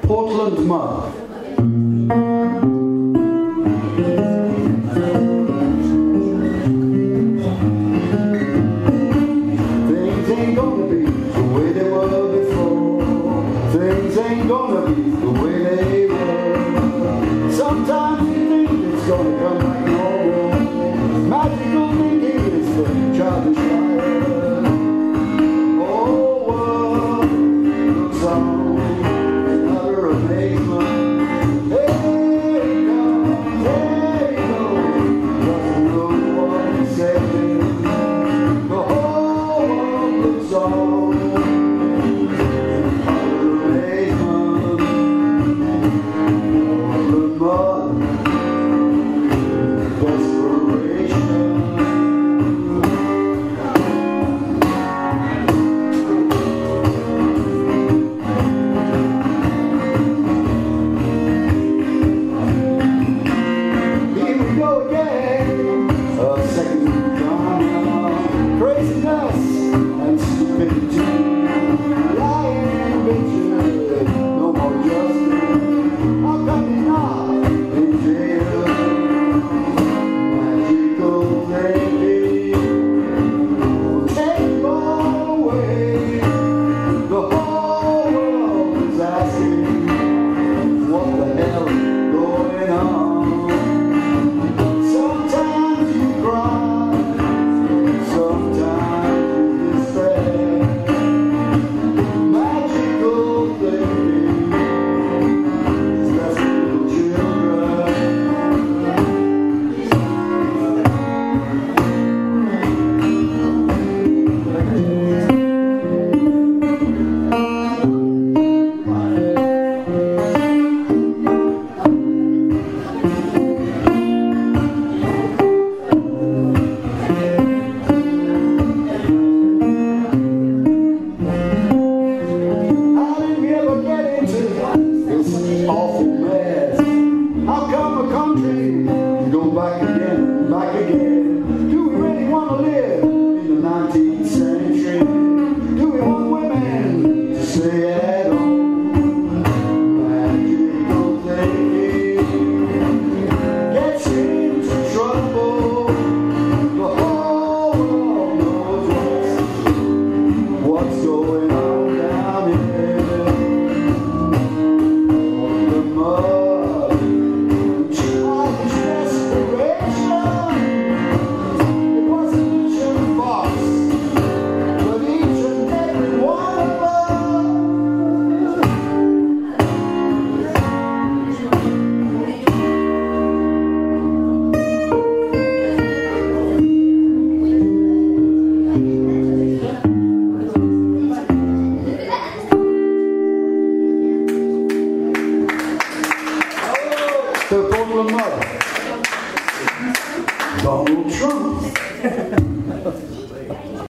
Portland Mud. Things ain't gonna be the way they were before. Things ain't gonna be the way they were. Sometimes you think it's gonna come back normal. Magical thinking is for childish fire. Oh, world looks on in utter amazement. Hey, come, hey, go, doesn't know what he's saying. The whole world looks on in utter amazement. Portland mud, desperation. The Portland Mud. Donald Trump.